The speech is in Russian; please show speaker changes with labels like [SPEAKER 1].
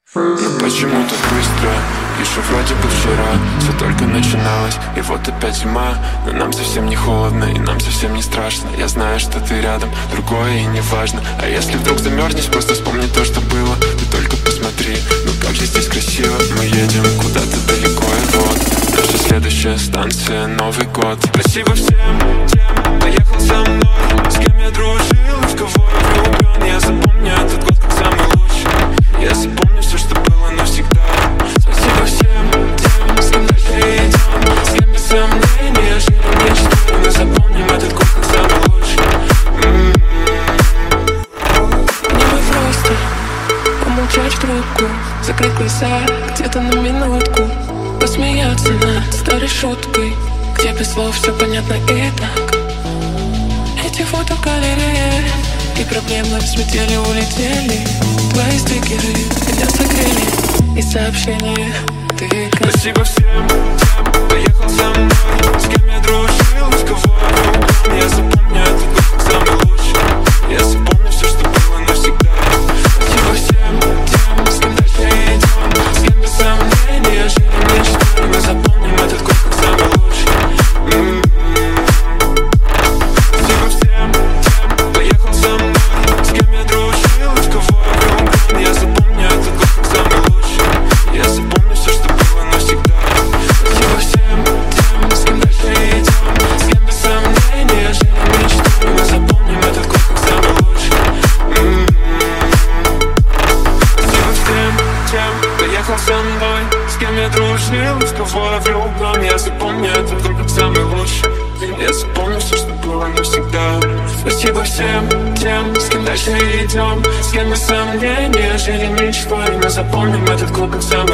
[SPEAKER 1] Но почему так быстро? Еще вроде бы вчера все только начиналось, и вот опять зима. Но нам совсем не холодно, и нам совсем не страшно. Я знаю, что ты рядом, другое и не важно. А если вдруг замерзнешь, просто вспомни то, что было. Ты только посмотри, ну как же здесь красиво. Мы едем куда-то далеко, и вот наша следующая станция — Новый год. Спасибо всем тем, кто ехал со мной, с кем я дружил, в кого я влюблен. Я запомню этот год как самый лучший. Я запомню все, что было навсегда. Спасибо всем тем, с кем дальше идем, с кем без сомнения жили мечты. Мы запомним этот год как самый лучший.
[SPEAKER 2] Мне бы просто помолчать в трубку, закрыть глаза где-то на минутку, посмеяться над старой шуткой, где без слов все понятно и так. Эти фотогалереи и проблемы взлетели, улетели. Твои стикеры меня согрели, и сообщения ты как...
[SPEAKER 1] Спасибо всем тем, кто ехал со мной, с кем я дружил, с кого я влюблен. Я запомню этот год как самый лучший. Я запомню все, что было навсегда. Спасибо всем тем, с кем дальше идем, с кем без сомнения жили мечты. Мы запомним этот год как самый лучший. Спасибо всем тем, кто ехал со мной, с кем я дружил, с кого я влюблен. Я запомню этот год как самый лучший. Я запомню все, что было навсегда. Спасибо всем тем, с кем дальше идем, с кем без сомнения жили мечты. Мы запомним этот год как самый лучший. Спасибо всем тем, кто ехал со мной, с кем я дружил, с кого я влюблен. Я запомню этот год как самый лучший. Я запомню все, что было навсегда. Спасибо всем тем, с кем дальше идем, с кем без сомнения жили мечтой. Мы запомним этот год как самый